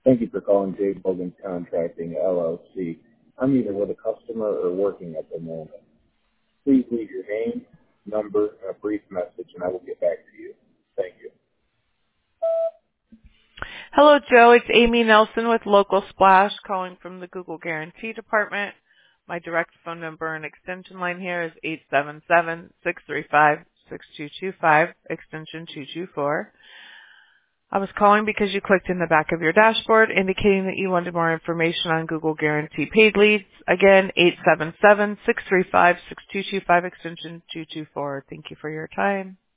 Thank you for calling J. Bogan Contracting, LLC. I'm either with a customer or working at the moment. Please leave your name, number, and a brief message, and I will get back to you. Thank you. Hello, Joe. It's Amy Nelson with Local Splash calling from the Google Guarantee Department. My direct phone number and extension line here is 877-635-6225, extension 224. I was calling because you clicked in the back of your dashboard indicating that you wanted more information on Google Guarantee paid leads. Again, 877-635-6225, extension 224. Thank you for your time.